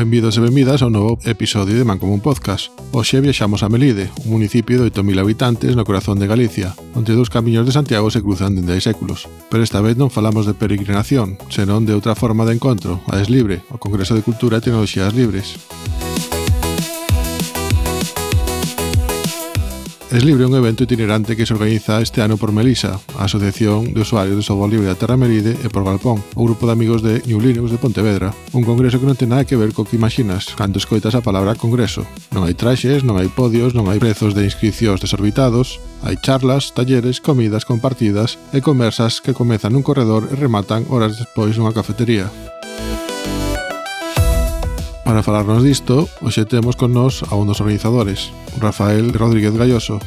Benvidos e benvidas ao novo episodio de Mancomún Podcast. Hoxe viaxamos a Melide, un municipio de 8.000 habitantes no corazón de Galicia, onde dous camiños de Santiago se cruzan dende hai séculos. Pero esta vez non falamos de peregrinación, senón de outra forma de encontro, a Eslibre, o Congreso de Cultura e Tecnoloxías Libres. Eslibre é un evento itinerante que se organiza este ano por Melisa, a Asociación de Usuarios de Software Libre da Terra Melide, e por Galpón, o grupo de amigos de New Linux de Pontevedra. Un congreso que non ten nada que ver co que imaginas cando escoitas a palabra congreso. Non hai traxes, non hai podios, non hai prezos de inscricións desorbitados, hai charlas, talleres, comidas compartidas e conversas que comezan nun corredor e rematan horas despois nunha cafetería. Para falarnos disto, hoxe temos con nós a un dos organizadores, Rafael Rodríguez Galloso.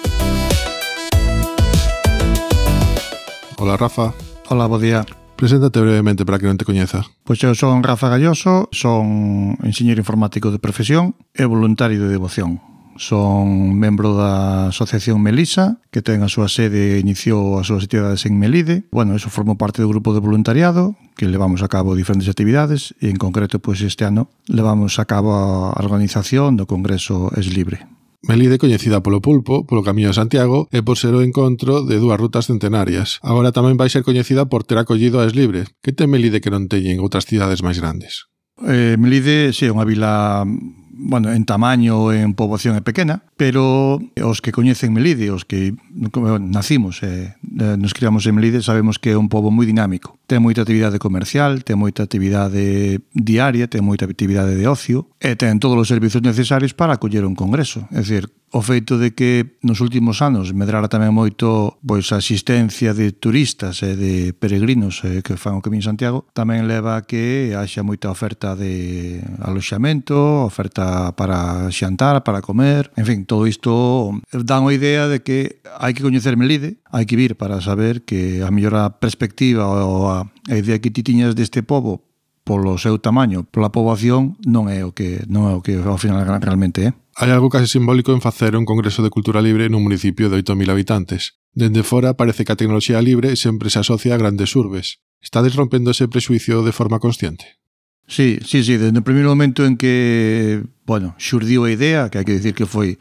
Hola, Rafa. Hola, bo día. Preséntate brevemente para que non te coñeza. Pois eu son Rafa Galloso, son enxeñeiro informático de profesión e voluntario de devoción. Son membro da Asociación Melisa, que ten a súa sede e iniciou as súas actividades en Melide. Bueno, eso formo parte do grupo de voluntariado, que levamos a cabo diferentes actividades, e en concreto, pois este ano, levamos a cabo a organización do Congreso Eslibre. Melide coñecida polo pulpo, polo Camiño de Santiago e por ser o encontro de dúas rutas centenarias. Agora tamén vai ser coñecida por ter acollido a Eslibre. Que ten Melide que non teñen outras cidades máis grandes? Melide, sí, é unha vila, bueno, en tamaño e en poboación é pequena, pero os que coñecen Melide, os que nacimos e nos criamos en Melide, sabemos que é un pobo moi dinámico. Ten moita actividade comercial, ten moita actividade diaria, ten moita actividade de ocio e ten todos os servizos necesarios para acoller un congreso. É dicir, o feito de que nos últimos anos medrara tamén moito pois a asistencia de turistas e de peregrinos que fan o Camiño de Santiago tamén leva a que haxa moita oferta de aloxamento, oferta para xantar, para comer, en fin, todo isto dá unha idea de que hai que coñecer Melide, hai que vir para saber que a mellor perspectiva ou a idea que ti tiñas deste pobo polo seu tamaño, pola poboación, non é o que ao final realmente é. Hai algo case simbólico en facer un congreso de cultura libre nun municipio de 8.000 habitantes. Dende fora parece que a tecnoloxía libre sempre se asocia a grandes urbes. Estades rompendo ese presuicio de forma consciente? Sí, desde o primeiro momento en que, bueno, xurdiu a idea, que hai que dicir que foi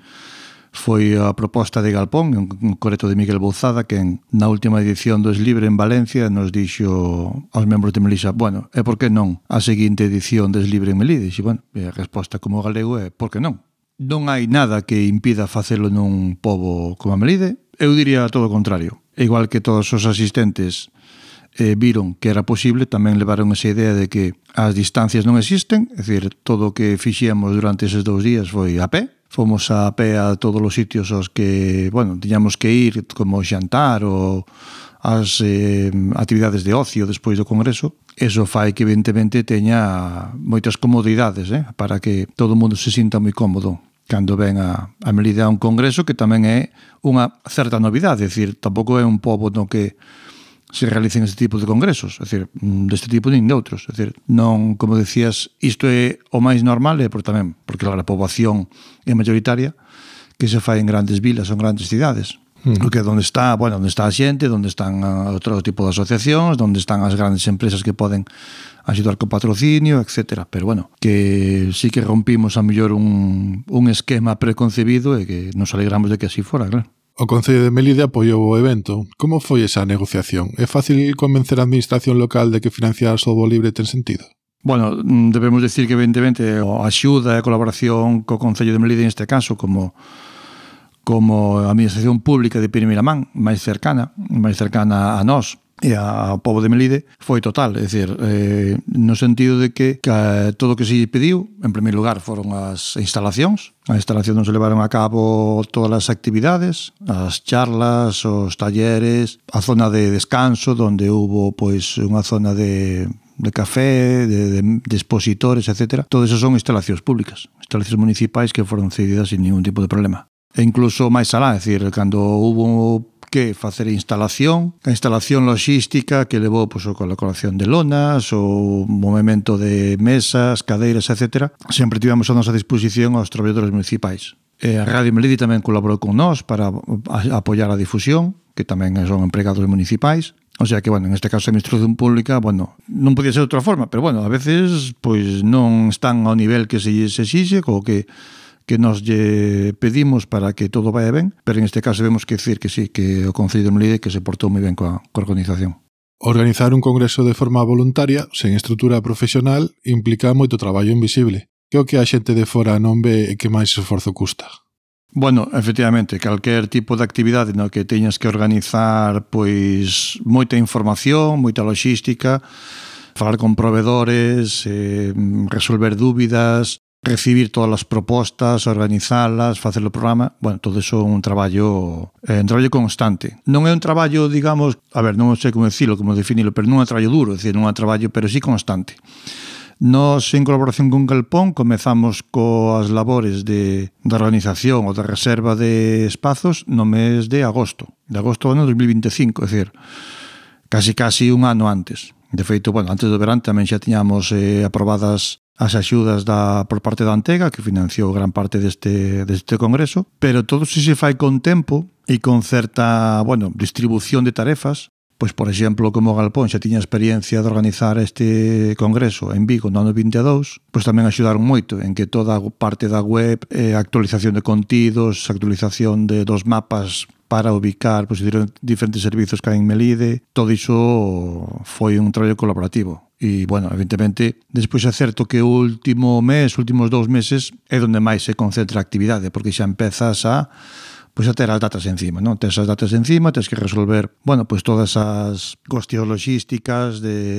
a proposta de Galpón, un coreto de Miguel Bouzada, que na última edición do Eslibre en Valencia nos dixo aos membros de Melisa, bueno, e por que non a seguinte edición do Eslibre en Melide? E, bueno, a resposta como galego é por que non? Non hai nada que impida facelo nun pobo como a Melide. Eu diría todo o contrario. Igual que todos os asistentes viron que era posible, tamén levaron esa idea de que as distancias non existen, é dicir, todo o que fixemos durante eses 2 días foi a pé. Fomos a pé a todos os sitios aos que, bueno, tiñamos que ir, como xantar ou as actividades de ocio despois do congreso. Eso fai que, evidentemente, teña moitas comodidades, para que todo o mundo se sinta moi cómodo cando ven a Melide a un congreso, que tamén é unha certa novidade, é dicir, tampouco é un pobo no que se realicen este tipo de congresos, é dicir, deste tipo nin de outros, é dicir, non, como decías, isto é o máis normal, e tamén, porque a poboación é mayoritaria, que se fai en grandes vilas ou en grandes cidades, porque é onde está a xente, onde están outro tipo de asociacións, onde están as grandes empresas que poden axudar co patrocinio, etc. Pero, bueno, que sí que rompimos a mellor un esquema preconcebido e que nos alegramos de que así fora, claro. O Concello de Melide apoiou o evento. Como foi esa negociación? É fácil convencer a administración local de que financiar software libre ten sentido? Bueno, debemos decir que, evidentemente, a axuda e a colaboración co Concello de Melide neste caso, como a administración pública de primeira man, máis cercana a nós e ao pobo de Melide, foi total. É dicir, no sentido de que todo o que se pediu, en primeiro lugar, foron as instalacións. As instalacións non se levaron a cabo todas as actividades, as charlas, os talleres, a zona de descanso, onde hubo pois unha zona de café, de expositores, etc. Todo eso son instalacións públicas, instalacións municipais que foron cedidas sin ningún tipo de problema. E incluso máis alá, é dicir, cando hubo que facer a instalación logística que levou pois, a colocación de lonas, o movimento de mesas, cadeiras, etc. Sempre tivemos a nosa disposición aos traballadores municipais. A Radio Melide tamén colaborou con nós para apoiar a difusión, que tamén son empregados municipais. O sea que, bueno, en este caso a Administración Pública, bueno, non podía ser de outra forma, pero, bueno, a veces, pois, non están ao nivel que se exixe, ou que nos lle pedimos para que todo vaya ben, pero en este caso vemos que decir que sí, que o Concello de Melide que se portou moi ben coa organización. Organizar un congreso de forma voluntaria, sen estrutura profesional, implica moito traballo invisible, que o que a xente de fora non ve e que máis esforzo custa. Bueno, efectivamente, calquer tipo de actividade no que teñas que organizar pois moita información, moita logística, falar con proveedores, resolver dúbidas, recibir todas as propostas, organizalas, facer o programa, bueno, todo iso é un traballo constante. Non é un traballo, digamos, a ver, non sei como decirlo, como definilo, pero non é un traballo duro, é dicir, non é un traballo, pero sí constante. Nos, en colaboración con Galpón, comezamos coas labores de organización ou de reserva de espazos no mes de agosto do ano 2025, é dicir, casi un ano antes. De feito, bueno, antes do verán tamén xa tiñamos aprobadas as axudas por parte da Antega, que financiou gran parte deste congreso, pero todo se fai con tempo e con certa, bueno, distribución de tarefas. Pois, por exemplo, como Galpón xa tiña experiencia de organizar este congreso en Vigo no ano 22, pois tamén axudaron moito en que toda a parte da web, actualización de contidos, actualización dos mapas para ubicar pois, diferentes servizos que hai en Melide, todo iso foi un traballo colaborativo. E, bueno, evidentemente, despois é certo que o últimos 2 meses é onde máis se concentra a actividade, porque xa empezas a ter as datas encima, non? Tes as datas encima, tes que resolver, bueno, pois todas as cuestións logísticas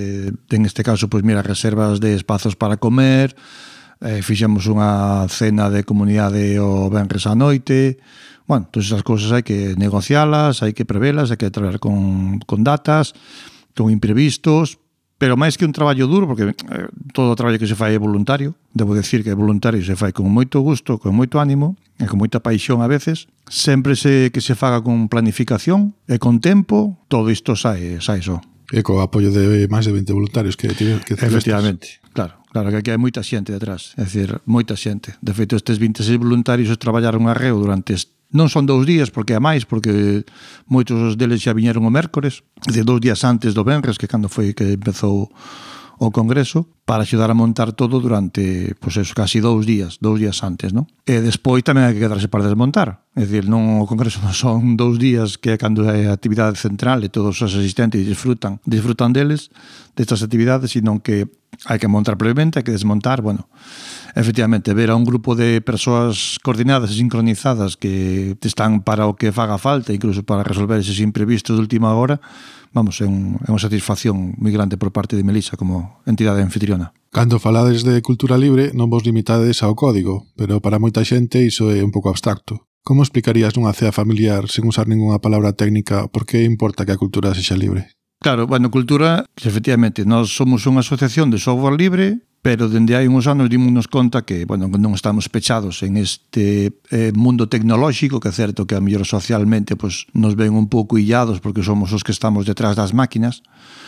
en este caso, pois mira, reservas de espazos para comer, fixemos unha cena de comunidade o venres á noite. Bueno, todas esas cousas hai que negocialas, hai que prevelas, hai que traballar con datas, con imprevistos, pero máis que un traballo duro, porque todo o traballo que se fai é voluntario, debo decir que é voluntario, se fai con moito gusto, con moito ánimo, e con moita paixón a veces, sempre que se faga con planificación e con tempo, todo isto sai só. E co apoio de máis de 20 voluntarios que efectivamente, claro, que aquí hai moita xente detrás, é dicir, moita xente. De feito, estes 26 voluntarios traballaron arreo durante non son 2 días, porque é máis, porque moitos deles xa viñeron o mércores, de 2 días antes do venres, que cando foi que empezou o congreso, para axudar a montar todo durante, pois eso, casi 2 días antes, non? E despois tamén hai que quedarse para desmontar. É dicir, non o congreso non son 2 días que é cando é a actividade central e todos os asistentes disfrutan deles, destas actividades, sino que hai que montar previamente, hai que desmontar, bueno, efectivamente, ver a un grupo de persoas coordinadas e sincronizadas que están para o que faga falta, incluso para resolver eses imprevistos de última hora, vamos, é unha satisfacción moi grande por parte de Melisa como entidade anfitriona. Cando falades de cultura libre, non vos limitades ao código, pero para moita xente iso é un pouco abstracto. Como explicarías nunha cea familiar, sen usar ninguna palabra técnica, por que importa que a cultura sexa libre? Claro, bueno, cultura, efectivamente, nós somos unha asociación de software libre, pero dende hai uns anos dimos conta que, bueno, non estamos pechados en este mundo tecnolóxico, que é certo que a mellor socialmente pues, nos ven un pouco illados porque somos os que estamos detrás das máquinas,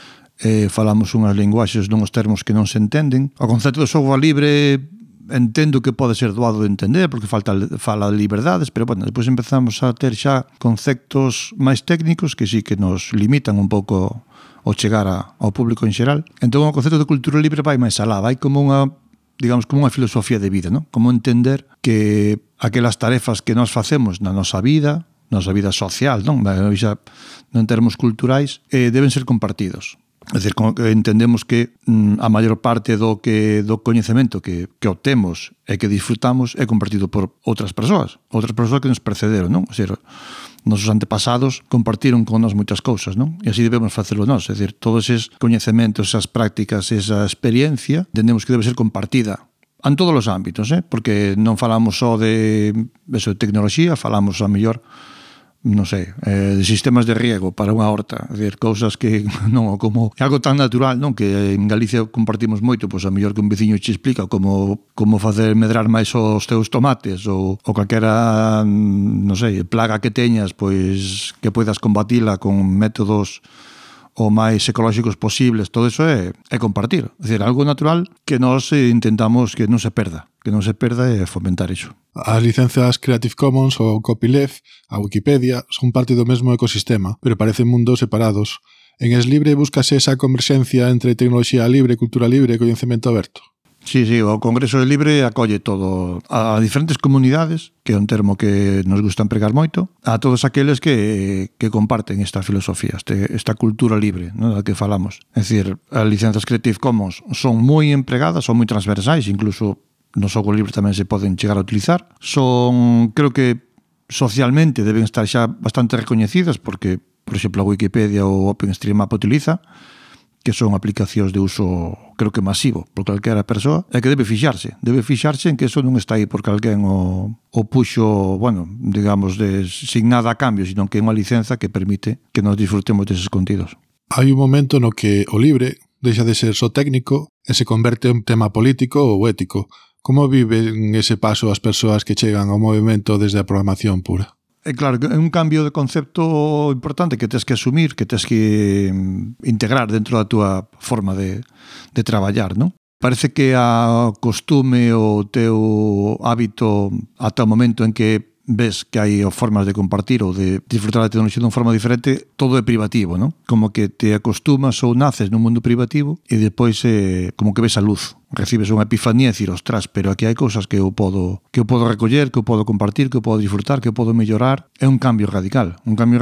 falamos unhas linguaxes dunhos termos que non se entenden. O concepto de software libre entendo que pode ser doado de entender porque fala de liberdades, pero bueno, depois empezamos a ter xa conceptos máis técnicos que sí que nos limitan un pouco o chegar ao público en xeral. Entón, o concepto de cultura libre vai máis alá, vai como unha, digamos, como unha filosofía de vida, non? Como entender que aquelas tarefas que nós facemos na nosa vida social, non? Xa, en termos culturais, deben ser compartidos. É dicir, entendemos que a maior parte do coñecemento que obtemos e que disfrutamos é compartido por outras persoas que nos precederon, non? É dicir, nosos antepasados compartiron con nós moitas cousas, non? E así debemos facelo nós, é dicir, todos eses coñecementos, esas prácticas, esa experiencia, entendemos que debe ser compartida en todos os ámbitos, porque non falamos só de tecnoloxía, falamos a mellor, non sei, de sistemas de riego para unha horta, é dicir, cousas que non, como algo tan natural, non, que en Galicia compartimos moito, pois a mellor que un veciño che explica como facer medrar máis os teus tomates ou calquera, non sei, plaga que teñas, pois que poidas combatila con métodos o máis ecolóxicos posibles, todo eso é compartir. É dicir, algo natural que nós intentamos que non se perda e fomentar iso. As licenzas Creative Commons ou Copyleft, a Wikipedia, son parte do mesmo ecosistema, pero parecen mundos separados. En Eslibre búscase esa converxencia entre tecnoloxía libre, cultura libre e coñecemento aberto. Sí, o Congreso de Libre acolle todo a diferentes comunidades, que é un termo que nos gusta empregar moito, a todos aqueles que comparten esta filosofía, esta cultura libre, ¿no?, da que falamos. É dicir, as licencias Creative Commons son moi empregadas, son moi transversais, incluso no software libre tamén se poden chegar a utilizar. Son, creo que socialmente deben estar xa bastante recoñecidas porque, por exemplo, a Wikipedia ou OpenStreetMap utiliza, que son aplicacións de uso, creo que masivo, por calquera persoa, e que debe fixarse en que eso non está aí porque alguén o puxo, bueno, digamos, sin nada a cambio, sino que é unha licenza que permite que nos disfrutemos deses contidos. Hai un momento no que o libre deixa de ser só técnico e se converte en tema político ou ético. Como viven ese paso as persoas que chegan ao movimento desde a programación pura? É claro, é un cambio de concepto importante que tens que asumir, que tens que integrar dentro da túa forma de traballar, non? Parece que a costume o teu hábito ata o momento en que ves que hai formas de compartir ou de disfrutar da tecnoloxía de unha forma diferente, todo é privativo, non? Como que te acostumas ou naces nun mundo privativo e depois como que ves a luz, recibes unha epifanía e dicir, ostras, pero aquí hai cousas que eu podo recoller, que eu podo compartir, que eu podo disfrutar, que eu podo mellorar. É un cambio radical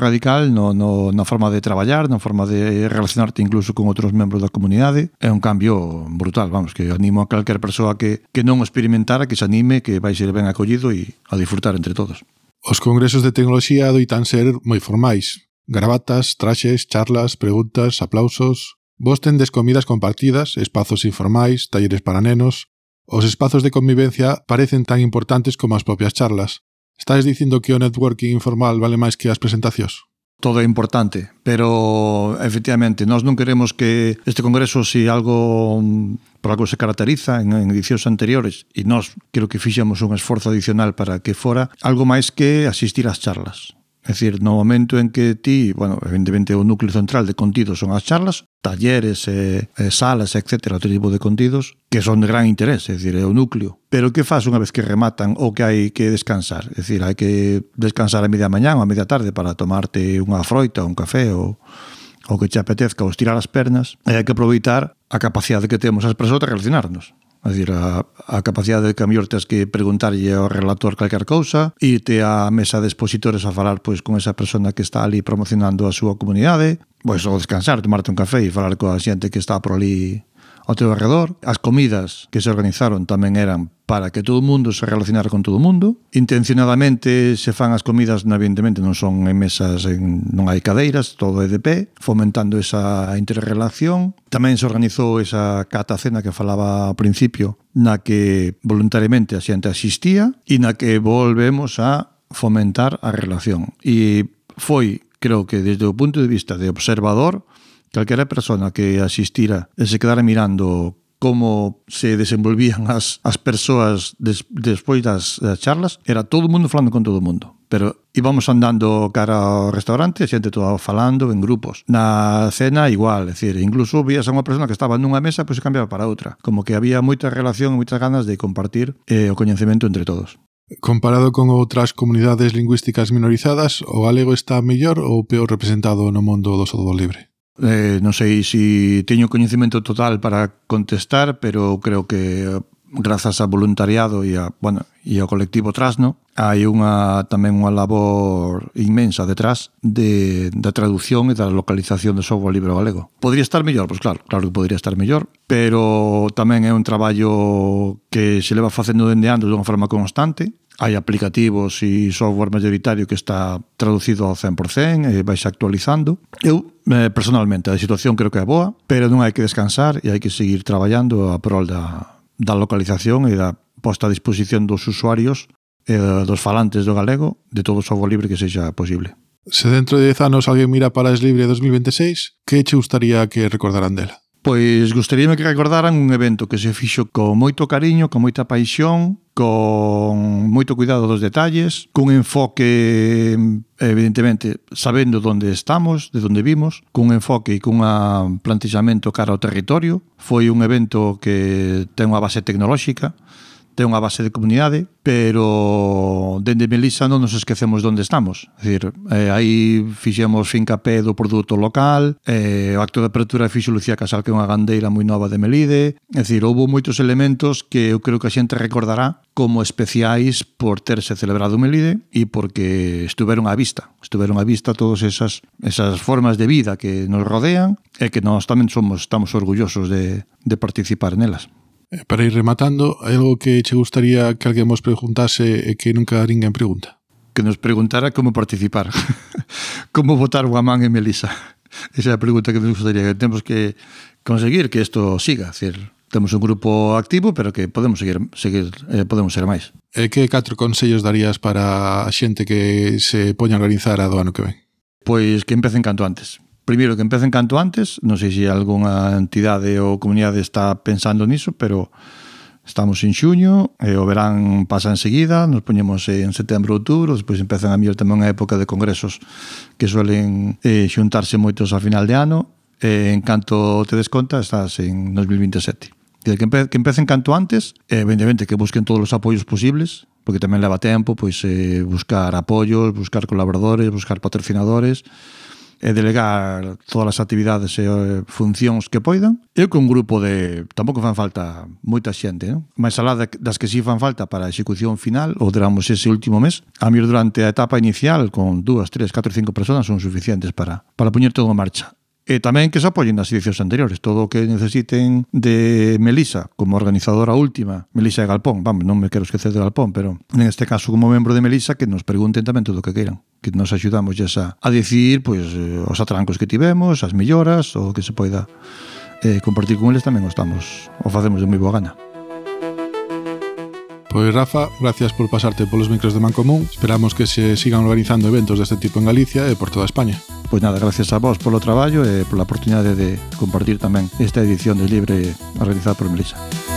na forma de traballar, na forma de relacionarte incluso con outros membros da comunidade. É un cambio brutal, vamos, que animo a calquer persoa que non o experimentara, que se anime, que vai ser ben acollido e a disfrutar entre todos. Os congresos de tecnoloxía doitan ser moi formais. Gravatas, traxes, charlas, preguntas, aplausos. Vos tendes comidas compartidas, espazos informais, talleres para nenos. Os espazos de convivencia parecen tan importantes como as propias charlas. Estáis dicindo que o networking informal vale máis que as presentacións? Todo é importante, pero efectivamente nós non queremos que este congreso, se algo por algo se caracteriza en edicións anteriores, e nós creo que fixemos un esforzo adicional para que fora algo máis que asistir ás charlas. É dicir, no momento en que ti, bueno, evidentemente o núcleo central de contidos son as charlas, talleres, salas, etc., outro tipo de contidos que son de gran interés, é dicir, é o núcleo. Pero que faz unha vez que rematan ou que hai que descansar? É dicir, hai que descansar a media mañá ou a media tarde para tomarte unha froita ou un café ou que te apetezca ou estirar as pernas, e hai que aproveitar a capacidade que temos as persoas de relacionarnos. É dicir, a capacidade de que a mellor tes que preguntarlle ao relator calquer cousa, irte á mesa de expositores a falar pois con esa persona que está ali promocionando a súa comunidade, pois ou descansar, tomarte un café e falar coa xente que está por ali ao teu alrededor. As comidas que se organizaron tamén eran para que todo o mundo se relacionara con todo o mundo. Intencionadamente se fan as comidas, evidentemente non son en mesas, non hai cadeiras, todo é de pé, fomentando esa interrelación. Tamén se organizou esa cata cena que falaba ao principio, na que voluntariamente a xente asistía e na que volvemos a fomentar a relación. E foi, creo que desde o punto de vista de observador, calquera persona que asistira e se quedara mirando como se desenvolvían as persoas despois das charlas, era todo o mundo falando con todo o mundo. Pero íbamos andando cara ao restaurante, a xente toda falando en grupos. Na cena igual, é dicir, incluso vías a unha persona que estaba nunha mesa, pois se cambiaba para outra. Como que había moita relación, moitas ganas de compartir o coñecemento entre todos. Comparado con outras comunidades lingüísticas minorizadas, o galego está mellor ou peor representado no mundo do software libre? Non sei se teño coñecemento total para contestar, pero creo que grazas ao voluntariado e ao colectivo Trasno hai tamén unha labor inmensa detrás da traducción e da localización do software libre galego. Podría estar mellor? Pois claro que podría estar mellor, pero tamén é un traballo que se leva facendo dende anos de unha forma constante. Hai aplicativos e software mayoritario que está traducido ao 100% e vais actualizando. Eu, personalmente, a situación creo que é boa, pero non hai que descansar e hai que seguir traballando a prol da localización e da posta a disposición dos usuarios e dos falantes do galego de todo o software libre que sexa posible. Se dentro de 10 anos alguén mira para Eslibre 2026, que che gustaría que recordaran dela? Pois gustaríame que recordaran un evento que se fixo con moito cariño, con moita paixón, con moito cuidado dos detalles, cun enfoque, evidentemente, sabendo onde estamos, de onde vimos, cun enfoque e cun plantexamento cara ao territorio. Foi un evento que ten unha base tecnolóxica, ten unha base de comunidade, pero dende Melisa non nos esquecemos de onde estamos. É dicir, aí fixemos fincapé do produto local, o acto de apertura fixo Lucía Casal, que é unha gandeira moi nova de Melide. É dicir, houve moitos elementos que eu creo que a xente recordará como especiais por terse celebrado Melide e porque estuveron á vista todas esas formas de vida que nos rodean e que nós tamén estamos orgullosos de participar nelas. Para ir rematando, hai algo que che gustaría que alguén vos preguntase e que nunca ninguén pregunta? Que nos preguntara como participar. Como votar unha man en Melisa. Esa é a pregunta que nos gustaría. Que temos que conseguir que isto siga. Decir, temos un grupo activo, pero que podemos seguir podemos ser máis. E que 4 consellos darías para a xente que se poña a organizar a do ano que ven? Pois que empecen canto antes. Primeiro, que empecen canto antes. Non sei se algunha entidade ou comunidade está pensando niso, pero estamos en xuño, o verán pasa enseguida, nos poñemos en setembro, outubro, despois empezan a mellor tamén a época de congresos que suelen xuntarse moitos a final de ano, en canto te des conta estás en 2027. Que empecen canto antes, evidentemente que busquen todos os apoios posibles, porque tamén leva tempo pois buscar apoios, buscar colaboradores, buscar patrocinadores, e delegar todas as actividades e funcións que poidan. Eu con un grupo de... Tampouco fan falta moita xente, non? Mais alá das que sí fan falta para a execución final, ou digamos ese último mes, a mellor durante a etapa inicial, con 2, 3, 4, 5 personas son suficientes para poñer todo en marcha. E tamén que se apoyen nas edicións anteriores. Todo o que necesiten de Melisa como organizadora última, Melisa e Galpón, vamos, non me quero esquecer de Galpón, pero neste caso como membro de Melisa, que nos pregunten tamén todo o que queiran, que nos axudamos a decidir pois, os atrancos que tivemos, as melloras, o que se poida compartir con eles tamén o facemos de moi boa gana. Pois Rafa, gracias por pasarte polos micros de Mancomún. Esperamos que se sigan organizando eventos deste tipo en Galicia e por toda España. Pois nada, gracias a vos polo traballo e pola oportunidade de compartir tamén esta edición de Libre organizada por Melisa.